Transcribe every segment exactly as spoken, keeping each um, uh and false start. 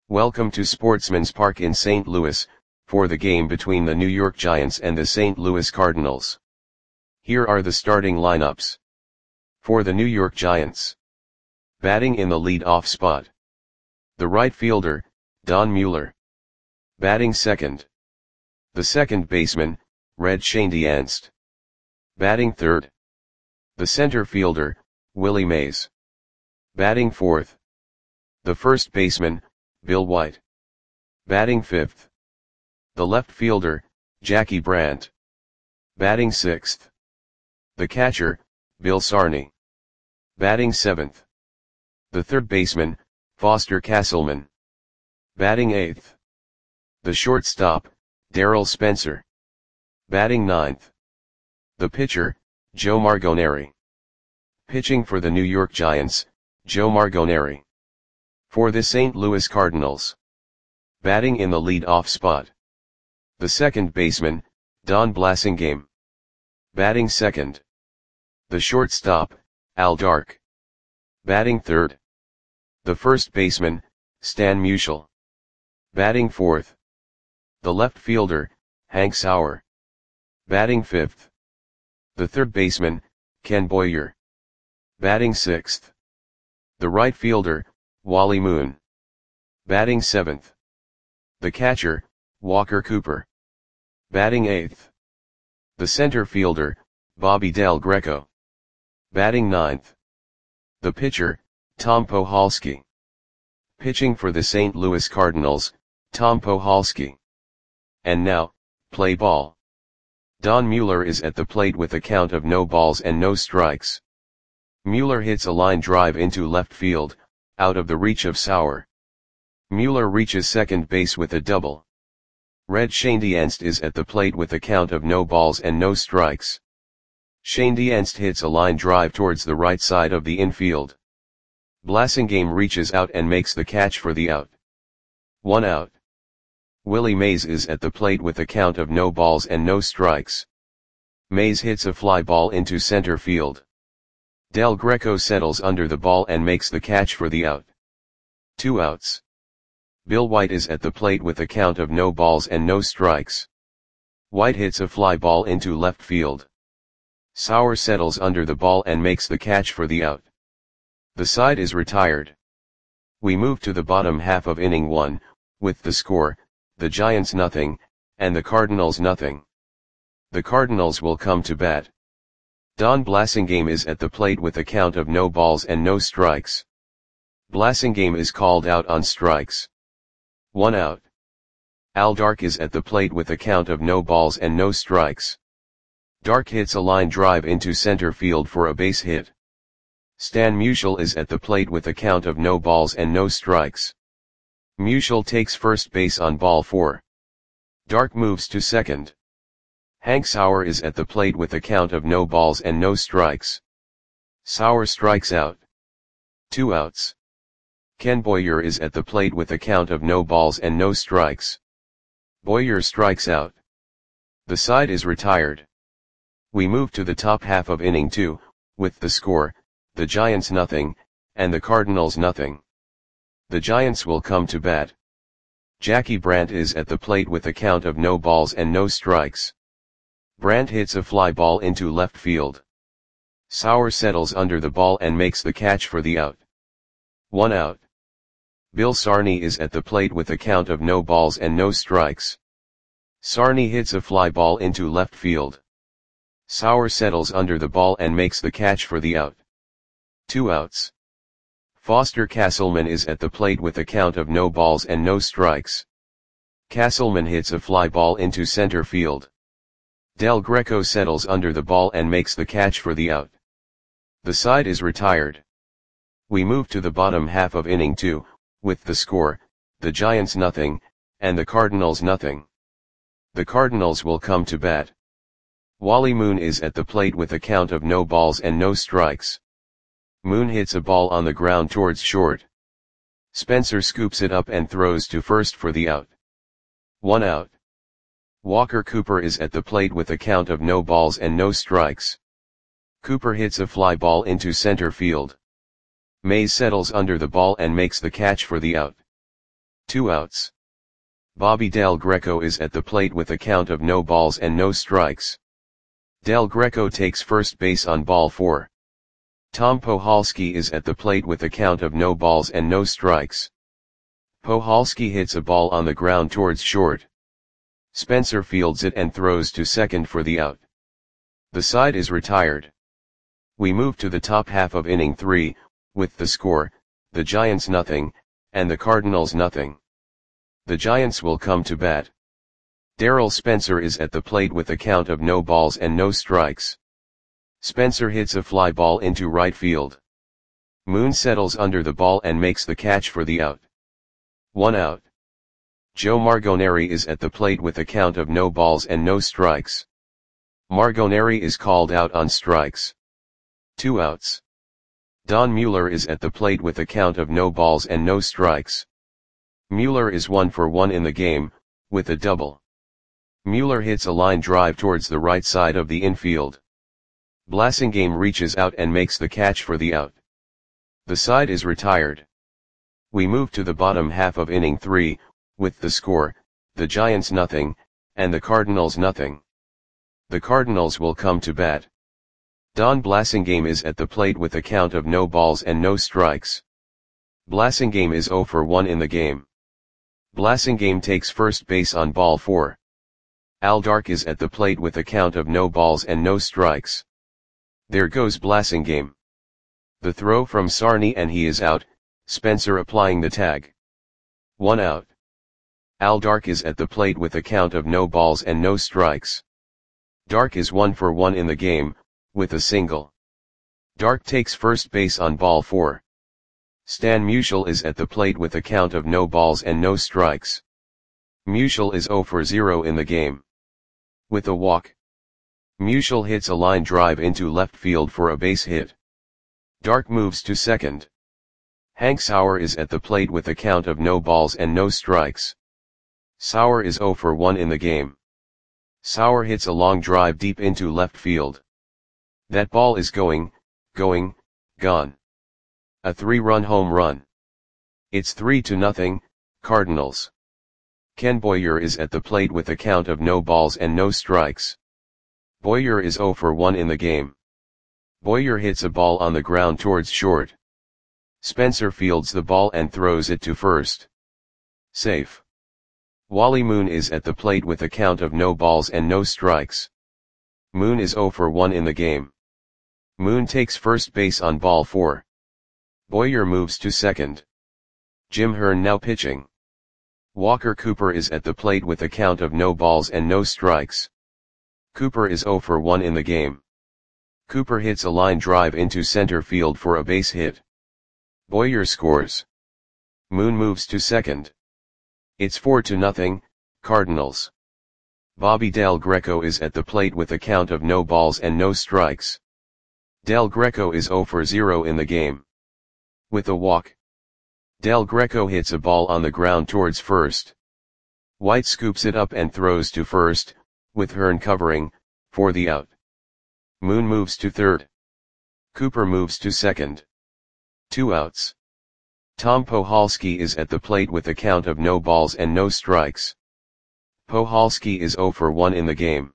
Welcome to Sportsman's Park in Saint Louis, for the game between the New York Giants and the Saint Louis Cardinals. Here are the starting lineups. For the New York Giants. Batting in the lead-off spot. The right fielder, Don Mueller. Batting second. The second baseman, Red Schoendienst. Batting third. The center fielder, Willie Mays. Batting fourth. The first baseman, Bill White. Batting fifth. The left fielder, Jackie Brandt. Batting sixth. The catcher, Bill Sarney. Batting seventh. The third baseman, Foster Castleman. Batting eighth. The shortstop, Darryl Spencer. Batting ninth. The pitcher, Joe Margonieri. Pitching for the New York Giants, Joe Margonieri. For the Saint Louis Cardinals. Batting in the lead-off spot. The second baseman, Don Blasingame. Batting second. The shortstop, Al Dark. Batting third. The first baseman, Stan Musial. Batting fourth. The left fielder, Hank Sauer. Batting fifth. The third baseman, Ken Boyer. Batting sixth. The right fielder, Wally Moon. Batting seventh. The catcher, Walker Cooper. Batting eighth. The center fielder, Bobby Del Greco. Batting ninth. The pitcher, Tom Pohalski. Pitching for the Saint Louis Cardinals, Tom Pohalski. And now, play ball. Don Mueller is at the plate with a count of no balls and no strikes. Mueller hits a line drive into left field, out of the reach of Sauer. Mueller reaches second base with a double. Red Schoendienst is at the plate with a count of no balls and no strikes. Schoendienst hits a line drive towards the right side of the infield. Blasingame reaches out and makes the catch for the out. One out. Willie Mays is at the plate with a count of no balls and no strikes. Mays hits a fly ball into center field. Del Greco settles under the ball and makes the catch for the out. Two outs. Bill White is at the plate with a count of no balls and no strikes. White hits a fly ball into left field. Sauer settles under the ball and makes the catch for the out. The side is retired. We move to the bottom half of inning one, with the score, the Giants nothing, and the Cardinals nothing. The Cardinals will come to bat. Don Blasingame is at the plate with a count of no balls and no strikes. Blasingame is called out on strikes. One out. Al Dark is at the plate with a count of no balls and no strikes. Dark hits a line drive into center field for a base hit. Stan Musial is at the plate with a count of no balls and no strikes. Musial takes first base on ball four. Dark moves to second. Hank Sauer is at the plate with a count of no balls and no strikes. Sauer strikes out. Two outs. Ken Boyer is at the plate with a count of no balls and no strikes. Boyer strikes out. The side is retired. We move to the top half of inning two, with the score, the Giants nothing, and the Cardinals nothing. The Giants will come to bat. Jackie Brandt is at the plate with a count of no balls and no strikes. Brandt hits a fly ball into left field. Sauer settles under the ball and makes the catch for the out. One out. Bill Sarney is at the plate with a count of no balls and no strikes. Sarney hits a fly ball into left field. Sauer settles under the ball and makes the catch for the out. Two outs. Foster Castleman is at the plate with a count of no balls and no strikes. Castleman hits a fly ball into center field. Del Greco settles under the ball and makes the catch for the out. The side is retired. We move to the bottom half of inning two, with the score, the Giants nothing, and the Cardinals nothing. The Cardinals will come to bat. Wally Moon is at the plate with a count of no balls and no strikes. Moon hits a ball on the ground towards short. Spencer scoops it up and throws to first for the out. One out. Walker Cooper is at the plate with a count of no balls and no strikes. Cooper hits a fly ball into center field. Mays settles under the ball and makes the catch for the out. Two outs. Bobby Del Greco is at the plate with a count of no balls and no strikes. Del Greco takes first base on ball four. Tom Pohalski is at the plate with a count of no balls and no strikes. Pohalski hits a ball on the ground towards short. Spencer fields it and throws to second for the out. The side is retired. We move to the top half of inning three, with the score, the Giants nothing, and the Cardinals nothing. The Giants will come to bat. Darryl Spencer is at the plate with a count of no balls and no strikes. Spencer hits a fly ball into right field. Moon settles under the ball and makes the catch for the out. One out. Joe Margoneri is at the plate with a count of no balls and no strikes. Margoneri is called out on strikes. Two outs. Don Mueller is at the plate with a count of no balls and no strikes. Mueller is one for one in the game, with a double. Mueller hits a line drive towards the right side of the infield. Blasingame reaches out and makes the catch for the out. The side is retired. We move to the bottom half of inning three, with the score, the Giants nothing, and the Cardinals nothing. The Cardinals will come to bat. Don Blasingame is at the plate with a count of no balls and no strikes. Blasingame is zero for one in the game. Blasingame takes first base on ball four. Al Dark is at the plate with a count of no balls and no strikes. There goes Blasingame. The throw from Sarney and he is out, Spencer applying the tag. One out. Al Dark is at the plate with a count of no balls and no strikes. Dark is one for one in the game, with a single. Dark takes first base on ball four. Stan Musial is at the plate with a count of no balls and no strikes. Musial is zero for zero in the game. With a walk. Musial hits a line drive into left field for a base hit. Dark moves to second. Hank Sauer is at the plate with a count of no balls and no strikes. Sauer is zero for one in the game. Sauer hits a long drive deep into left field. That ball is going, going, gone. A three-run home run. It's three to nothing, Cardinals. Ken Boyer is at the plate with a count of no balls and no strikes. Boyer is zero for one in the game. Boyer hits a ball on the ground towards short. Spencer fields the ball and throws it to first. Safe. Wally Moon is at the plate with a count of no balls and no strikes. Moon is zero for one in the game. Moon takes first base on ball four. Boyer moves to second. Jim Hearn now pitching. Walker Cooper is at the plate with a count of no balls and no strikes. Cooper is zero for one in the game. Cooper hits a line drive into center field for a base hit. Boyer scores. Moon moves to second. It's four to nothing, Cardinals. Bobby Del Greco is at the plate with a count of no balls and no strikes. Del Greco is zero for zero in the game. With a walk. Del Greco hits a ball on the ground towards first. White scoops it up and throws to first, with Hearn covering, for the out. Moon moves to third. Cooper moves to second. Two outs. Tom Pohalski is at the plate with a count of no balls and no strikes. Pohalski is zero for one in the game.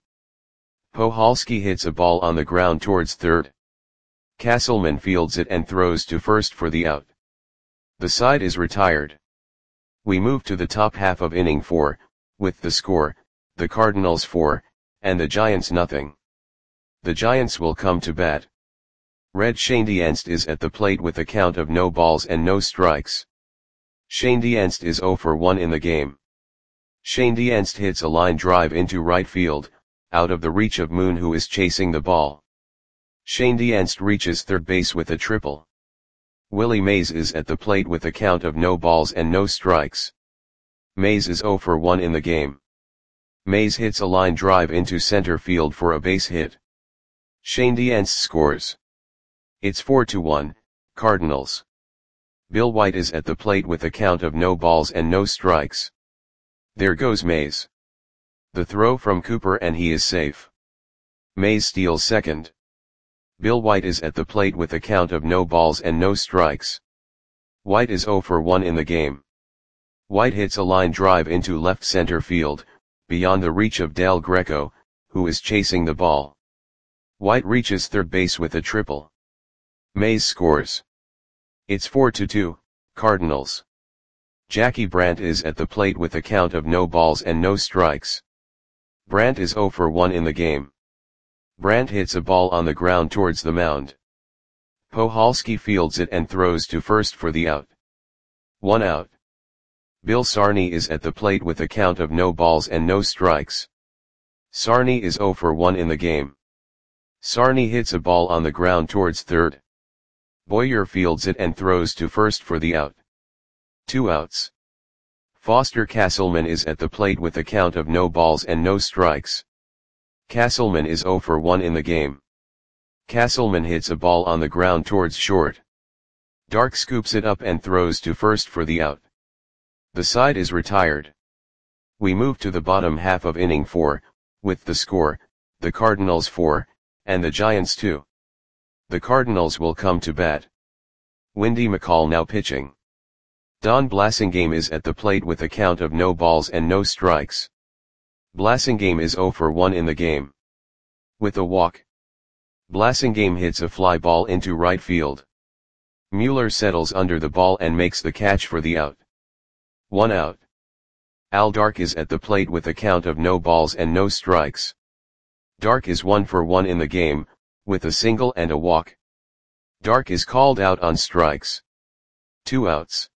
Pohalski hits a ball on the ground towards third. Castleman fields it and throws to first for the out. The side is retired. We move to the top half of inning four, with the score, the Cardinals four, and the Giants nothing. The Giants will come to bat. Red Schoendienst is at the plate with a count of no balls and no strikes. Schoendienst is zero for one in the game. Schoendienst hits a line drive into right field, out of the reach of Moon who is chasing the ball. Schoendienst reaches third base with a triple. Willie Mays is at the plate with a count of no balls and no strikes. Mays is zero for one in the game. Mays hits a line drive into center field for a base hit. Schoendienst scores. It's four to one, Cardinals. Bill White is at the plate with a count of no balls and no strikes. There goes Mays. The throw from Cooper and he is safe. Mays steals second. Bill White is at the plate with a count of no balls and no strikes. White is zero for one in the game. White hits a line drive into left center field, beyond the reach of Del Greco, who is chasing the ball. White reaches third base with a triple. Mays scores. It's four to two, Cardinals. Jackie Brandt is at the plate with a count of no balls and no strikes. Brandt is zero for one in the game. Brandt hits a ball on the ground towards the mound. Pohalski fields it and throws to first for the out. One out. Bill Sarney is at the plate with a count of no balls and no strikes. Sarney is zero for one in the game. Sarney hits a ball on the ground towards third. Boyer fields it and throws to first for the out. Two outs. Foster Castleman is at the plate with a count of no balls and no strikes. Castleman is zero for one in the game. Castleman hits a ball on the ground towards short. Dark scoops it up and throws to first for the out. The side is retired. We move to the bottom half of inning four, with the score, the Cardinals four, and the Giants two. The Cardinals will come to bat. Windy McCall now pitching. Don Blasingame is at the plate with a count of no balls and no strikes. Blasingame is zero for one in the game. With a walk. Blasingame hits a fly ball into right field. Mueller settles under the ball and makes the catch for the out. One out. Al Dark is at the plate with a count of no balls and no strikes. Dark is one for one in the game, with a single and a walk. Dark is called out on strikes. Two outs.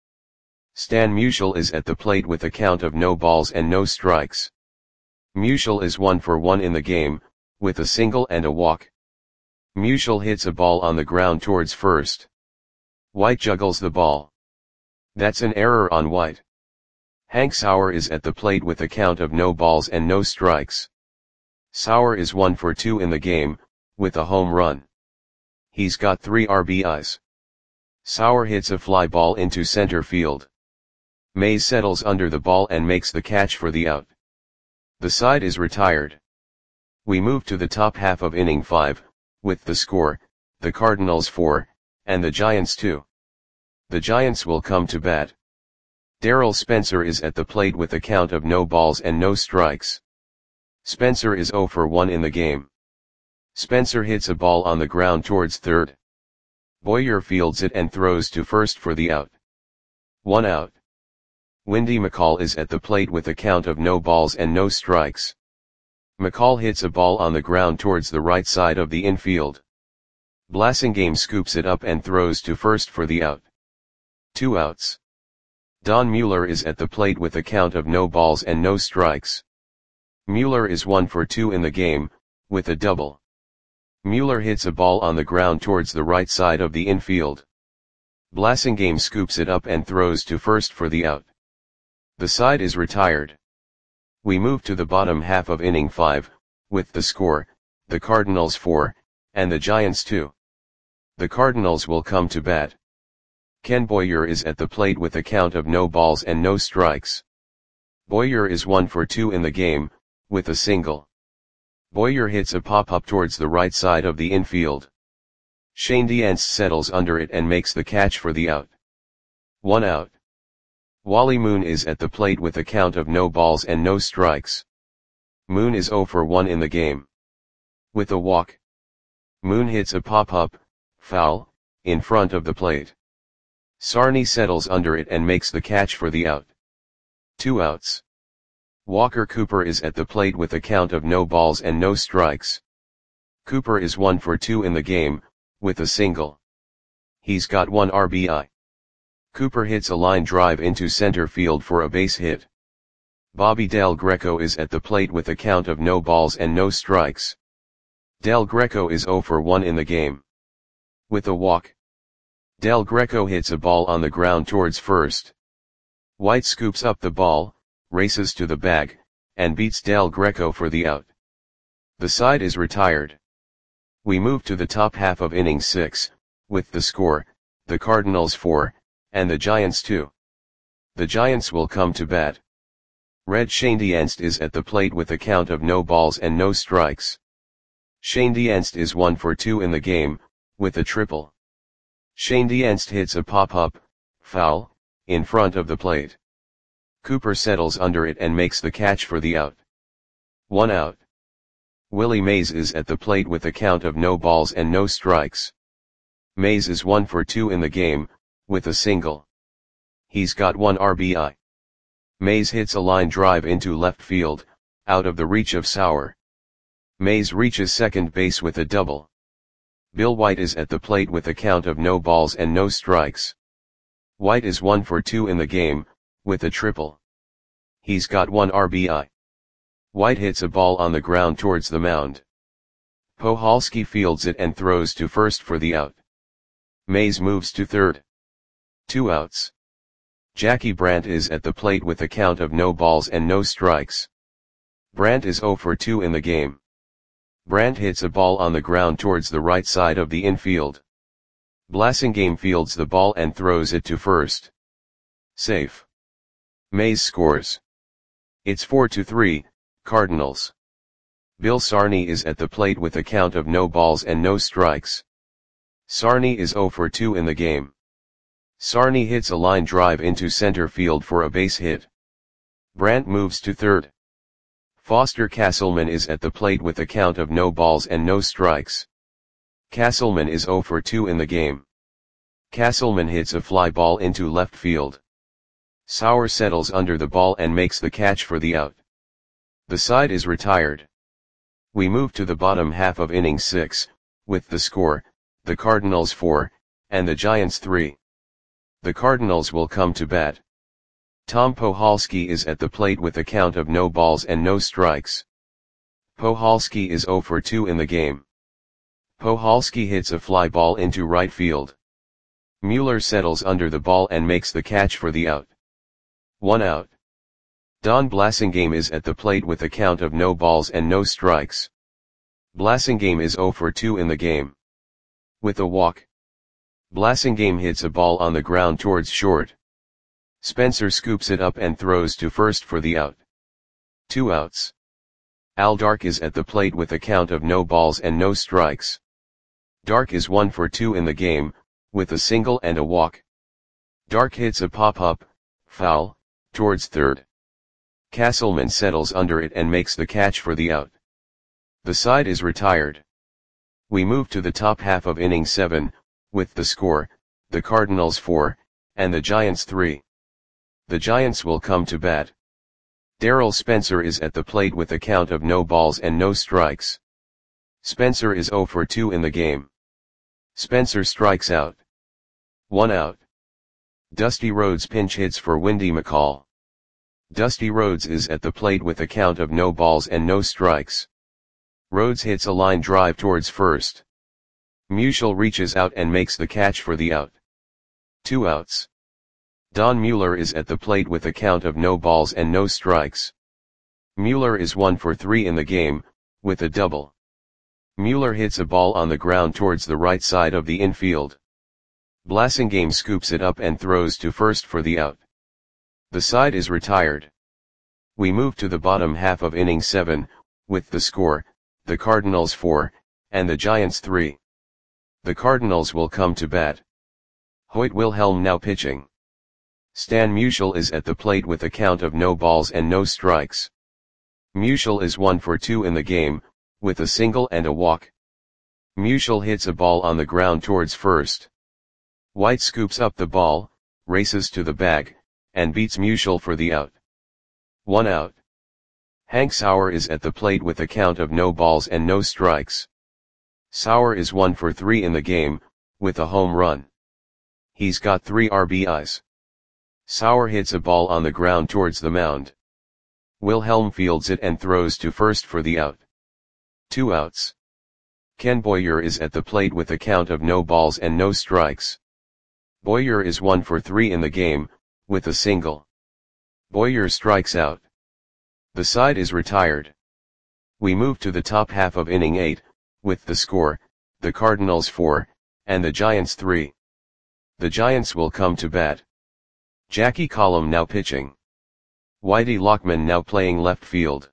Stan Musial is at the plate with a count of no balls and no strikes. Musial is one for one in the game, with a single and a walk. Musial hits a ball on the ground towards first. White juggles the ball. That's an error on White. Hank Sauer is at the plate with a count of no balls and no strikes. Sauer is one for two in the game, with a home run. He's got three R B Is. Sauer hits a fly ball into center field. Mays settles under the ball and makes the catch for the out. The side is retired. We move to the top half of inning five, with the score, the Cardinals four, and the Giants two. The Giants will come to bat. Darrell Spencer is at the plate with a count of no balls and no strikes. Spencer is zero for one in the game. Spencer hits a ball on the ground towards third. Boyer fields it and throws to first for the out. One out. Windy McCall is at the plate with a count of no balls and no strikes. McCall hits a ball on the ground towards the right side of the infield. Blasingame scoops it up and throws to first for the out. Two outs. Don Mueller is at the plate with a count of no balls and no strikes. Mueller is one for two in the game, with a double. Mueller hits a ball on the ground towards the right side of the infield. Blasingame scoops it up and throws to first for the out. The side is retired. We move to the bottom half of inning five, with the score, the Cardinals four, and the Giants two. The Cardinals will come to bat. Ken Boyer is at the plate with a count of no balls and no strikes. Boyer is one for two in the game, with a single. Boyer hits a pop-up towards the right side of the infield. Shane Diance settles under it and makes the catch for the out. One out. Wally Moon is at the plate with a count of no balls and no strikes. Moon is zero for one in the game. With a walk. Moon hits a pop-up, foul, in front of the plate. Sarney settles under it and makes the catch for the out. Two outs. Walker Cooper is at the plate with a count of no balls and no strikes. Cooper is one for two in the game, with a single. He's got one R B I. Cooper hits a line drive into center field for a base hit. Bobby Del Greco is at the plate with a count of no balls and no strikes. Del Greco is zero for one in the game. With a walk. Del Greco hits a ball on the ground towards first. White scoops up the ball, races to the bag, and beats Del Greco for the out. The side is retired. We move to the top half of inning six, with the score, the Cardinals four, and the Giants two. The Giants will come to bat. Red Shane Diance is at the plate with a count of no balls and no strikes. Shane Diance is one for two in the game, with a triple. Shane Diance hits a pop-up, foul, in front of the plate. Cooper settles under it and makes the catch for the out. One out. Willie Mays is at the plate with a count of no balls and no strikes. Mays is one for two in the game, with a single. He's got one R B I. Mays hits a line drive into left field, out of the reach of Sauer. Mays reaches second base with a double. Bill White is at the plate with a count of no balls and no strikes. White is one for two in the game, with a triple. He's got one R B I. White hits a ball on the ground towards the mound. Pohalski fields it and throws to first for the out. Mays moves to third. Two outs. Jackie Brandt is at the plate with a count of no balls and no strikes. Brandt is zero for two in the game. Brandt hits a ball on the ground towards the right side of the infield. Blasingame fields the ball and throws it to first. Safe. Mays scores. It's four to three, Cardinals. Bill Sarney is at the plate with a count of no balls and no strikes. Sarney is zero for two in the game. Sarney hits a line drive into center field for a base hit. Brandt moves to third. Foster Castleman is at the plate with a count of no balls and no strikes. Castleman is zero for two in the game. Castleman hits a fly ball into left field. Sauer settles under the ball and makes the catch for the out. The side is retired. We move to the bottom half of inning six, with the score, the Cardinals four, and the Giants three. The Cardinals will come to bat. Tom Pohalski is at the plate with a count of no balls and no strikes. Pohalski is zero for two in the game. Pohalski hits a fly ball into right field. Mueller settles under the ball and makes the catch for the out. One out. Don Blasingame is at the plate with a count of no balls and no strikes. Blasingame is zero for two in the game. With a walk. Blasingame hits a ball on the ground towards short. Spencer scoops it up and throws to first for the out. Two outs. Al Dark is at the plate with a count of no balls and no strikes. Dark is one for two in the game, with a single and a walk. Dark hits a pop-up, foul, towards third. Castleman settles under it and makes the catch for the out. The side is retired. We move to the top half of inning seven, with the score, the Cardinals four, and the Giants three. The Giants will come to bat. Darrell Spencer is at the plate with a count of no balls and no strikes. Spencer is zero for two in the game. Spencer strikes out. One out. Dusty Rhodes pinch hits for Windy McCall. Dusty Rhodes is at the plate with a count of no balls and no strikes. Rhodes hits a line drive towards first. Musial reaches out and makes the catch for the out. Two outs. Don Mueller is at the plate with a count of no balls and no strikes. Mueller is one for three in the game, with a double. Mueller hits a ball on the ground towards the right side of the infield. Blasingame scoops it up and throws to first for the out. The side is retired. We move to the bottom half of inning seven, with the score, the Cardinals four, and the Giants three. The Cardinals will come to bat. Hoyt Wilhelm now pitching. Stan Musial is at the plate with a count of no balls and no strikes. Musial is one for two in the game, with a single and a walk. Musial hits a ball on the ground towards first. White scoops up the ball, races to the bag, and beats Musial for the out. One out. Hank Sauer is at the plate with a count of no balls and no strikes. Sauer is one for three in the game, with a home run. He's got three R B Is. Sauer hits a ball on the ground towards the mound. Wilhelm fields it and throws to first for the out. Two outs. Ken Boyer is at the plate with a count of no balls and no strikes. Boyer is one for three in the game, with a single. Boyer strikes out. The side is retired. We move to the top half of inning eight, with the score, the Cardinals four, and the Giants three. The Giants will come to bat. Jackie Collum now pitching. Whitey Lockman now playing left field.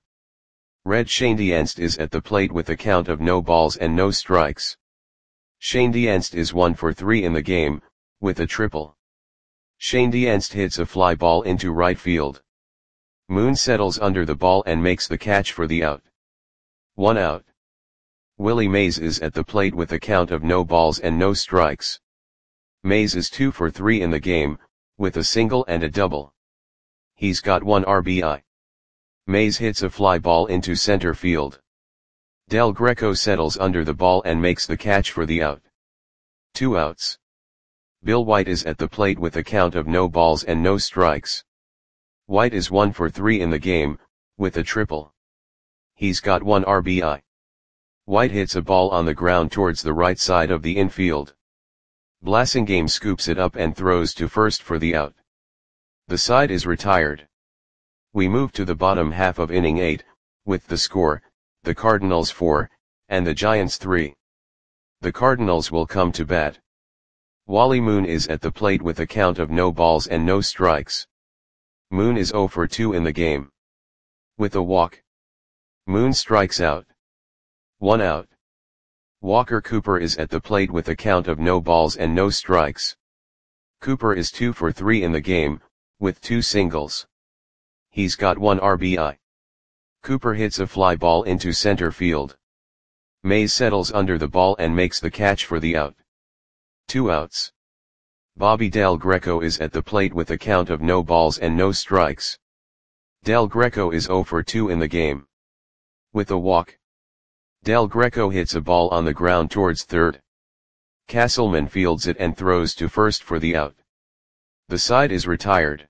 Red Schoendienst is at the plate with a count of no balls and no strikes. Schoendienst is one for three in the game, with a triple. Schoendienst hits a fly ball into right field. Moon settles under the ball and makes the catch for the out. One out. Willie Mays is at the plate with a count of no balls and no strikes. Mays is two for three in the game, with a single and a double. He's got one R B I. Mays hits a fly ball into center field. Del Greco settles under the ball and makes the catch for the out. Two outs. Bill White is at the plate with a count of no balls and no strikes. White is one for three in the game, with a triple. He's got one R B I. White hits a ball on the ground towards the right side of the infield. Blasingame scoops it up and throws to first for the out. The side is retired. We move to the bottom half of inning eight, with the score, the Cardinals four, and the Giants three. The Cardinals will come to bat. Wally Moon is at the plate with a count of no balls and no strikes. Moon is zero for two in the game. With a walk. Moon strikes out. One out. Walker Cooper is at the plate with a count of no balls and no strikes. Cooper is two for three in the game, with two singles. He's got one R B I. Cooper hits a fly ball into center field. Mays settles under the ball and makes the catch for the out. Two outs. Bobby Del Greco is at the plate with a count of no balls and no strikes. Del Greco is zero for two in the game. With a walk. Del Greco hits a ball on the ground towards third. Castleman fields it and throws to first for the out. The side is retired.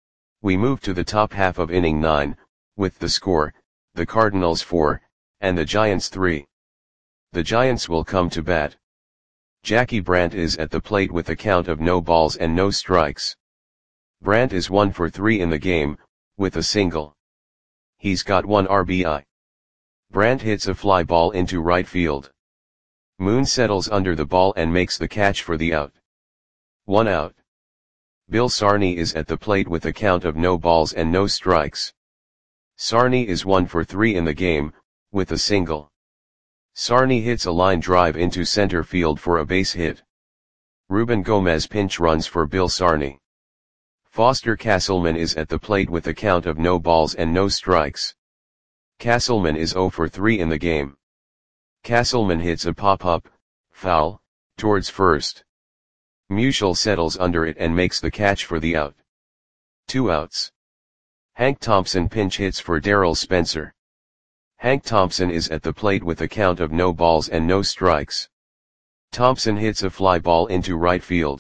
We move to the top half of inning nine, with the score, the Cardinals four, and the Giants three. The Giants will come to bat. Jackie Brandt is at the plate with a count of no balls and no strikes. Brandt is one for three in the game, with a single. He's got one R B I. Brandt hits a fly ball into right field. Moon settles under the ball and makes the catch for the out. One out. Bill Sarney is at the plate with a count of no balls and no strikes. Sarney is one for three in the game, with a single. Sarney hits a line drive into center field for a base hit. Ruben Gomez pinch runs for Bill Sarney. Foster Castleman is at the plate with a count of no balls and no strikes. Castleman is zero for three in the game. Castleman hits a pop-up, foul, towards first. Musial settles under it and makes the catch for the out. Two outs. Hank Thompson pinch hits for Darrell Spencer. Hank Thompson is at the plate with a count of no balls and no strikes. Thompson hits a fly ball into right field.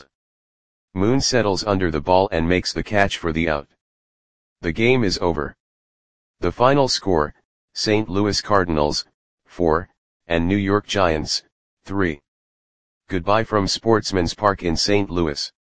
Moon settles under the ball and makes the catch for the out. The game is over. The final score, Saint Louis Cardinals, four, and New York Giants, three. Goodbye from Sportsman's Park in Saint Louis.